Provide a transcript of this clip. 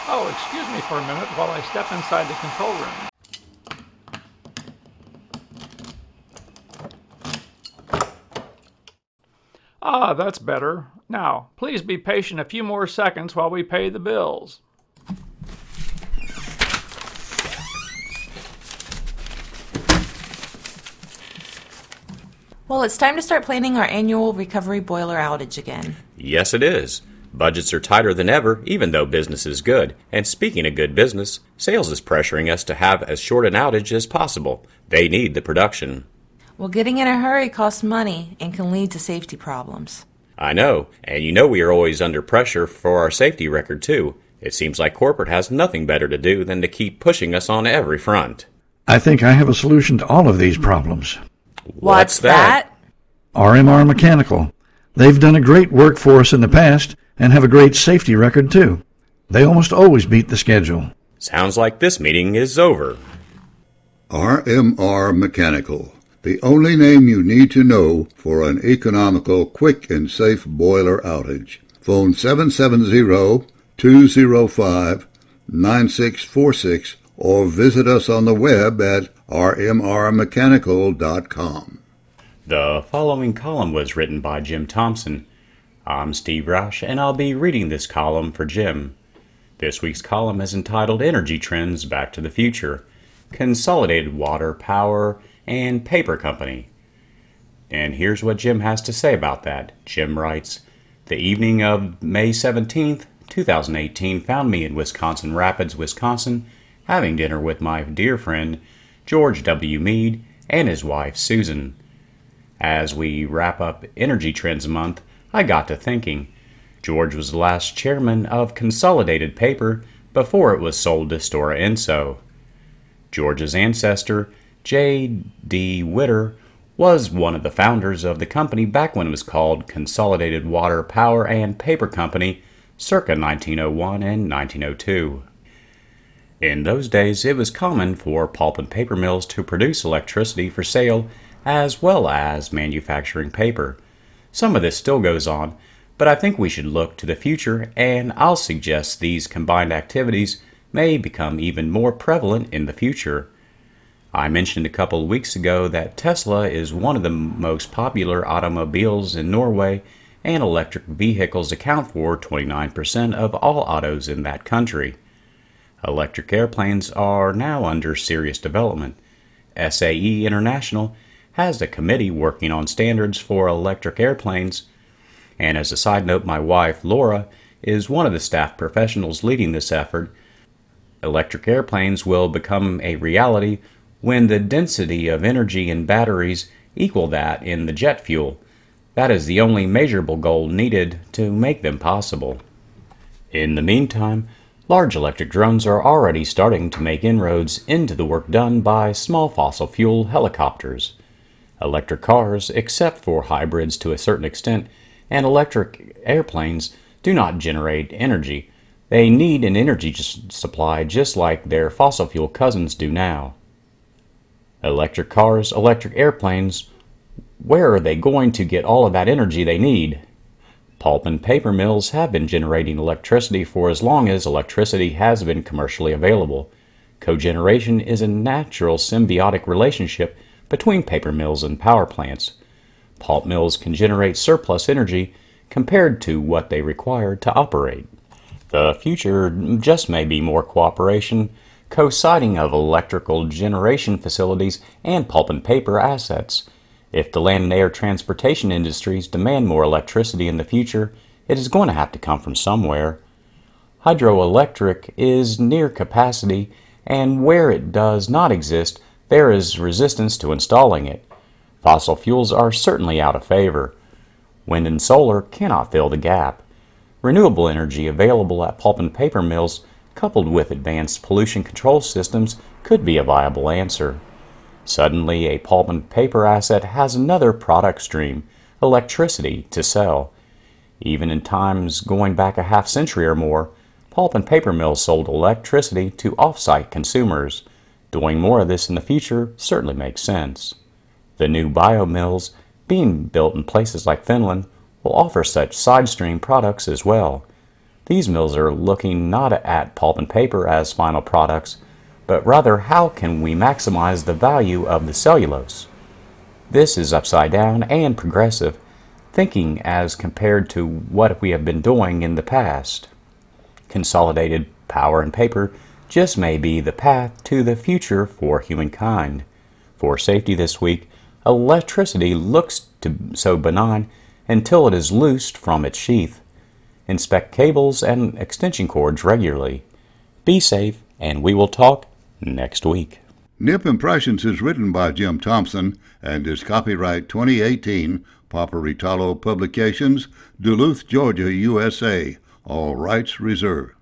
Oh, excuse me for a minute while I step inside the control room. Ah, that's better. Now, please be patient a few more seconds while we pay the bills. Well, it's time to start planning our annual recovery boiler outage again. Yes, it is. Budgets are tighter than ever, even though business is good. And speaking of good business, sales is pressuring us to have as short an outage as possible. They need the production. Well, getting in a hurry costs money and can lead to safety problems. I know, and you know we are always under pressure for our safety record, too. It seems like corporate has nothing better to do than to keep pushing us on every front. I think I have a solution to all of these problems. What's that? RMR Mechanical. They've done a great work for us in the past and have a great safety record, too. They almost always beat the schedule. Sounds like this meeting is over. RMR Mechanical, the only name you need to know for an economical, quick, and safe boiler outage. Phone 770-205-9646 or visit us on the web at rmrmechanical.com. The following column was written by Jim Thompson. I'm Steve Roush, and I'll be reading this column for Jim. This week's column is entitled Energy Trends Back to the Future, Consolidated Water, Power, and Paper Company. And here's what Jim has to say about that. Jim writes, "The evening of May 17th, 2018 found me in Wisconsin Rapids, Wisconsin, having dinner with my dear friend George W. Meade and his wife Susan. As we wrap up Energy Trends Month, I got to thinking. George was the last chairman of Consolidated Paper before it was sold to Stora Enso. George's ancestor, J. D. Witter, was one of the founders of the company back when it was called Consolidated Water, Power, and Paper Company, circa 1901 and 1902. In those days, it was common for pulp and paper mills to produce electricity for sale as well as manufacturing paper. Some of this still goes on, but I think we should look to the future, and I'll suggest these combined activities may become even more prevalent in the future. I mentioned a couple of weeks ago that Tesla is one of the most popular automobiles in Norway, and electric vehicles account for 29% of all autos in that country. Electric airplanes are now under serious development. SAE International has a committee working on standards for electric airplanes. And as a side note, my wife, Laura, is one of the staff professionals leading this effort. Electric airplanes will become a reality when the density of energy in batteries equal that in the jet fuel. That is the only measurable goal needed to make them possible. In the meantime, large electric drones are already starting to make inroads into the work done by small fossil fuel helicopters. Electric cars, except for hybrids to a certain extent, and electric airplanes do not generate energy. They need an energy supply just like their fossil fuel cousins do now. Electric cars, electric airplanes, where are they going to get all of that energy they need? Pulp and paper mills have been generating electricity for as long as electricity has been commercially available. Cogeneration is a natural symbiotic relationship between paper mills and power plants. Pulp mills can generate surplus energy compared to what they require to operate. The future just may be more cooperation, coinciding of electrical generation facilities and pulp and paper assets. If the land and air transportation industries demand more electricity in the future, it is going to have to come from somewhere. Hydroelectric is near capacity, and where it does not exist, there is resistance to installing it. Fossil fuels are certainly out of favor. Wind and solar cannot fill the gap. Renewable energy available at pulp and paper mills, coupled with advanced pollution control systems, could be a viable answer. Suddenly, a pulp and paper asset has another product stream, electricity, to sell. Even in times going back a half century or more, pulp and paper mills sold electricity to off-site consumers. Doing more of this in the future certainly makes sense. The new biomills, being built in places like Finland, will offer such side stream products as well. These mills are looking not at pulp and paper as final products, but rather how can we maximize the value of the cellulose. This is upside down and progressive thinking as compared to what we have been doing in the past. Consolidated power and paper just may be the path to the future for humankind. For safety this week, electricity looks so benign until it is loosed from its sheath. Inspect cables and extension cords regularly. Be safe, and we will talk next week. Nip Impressions is written by Jim Thompson and is copyright 2018, Paparitalo Publications, Duluth, Georgia, USA. All rights reserved.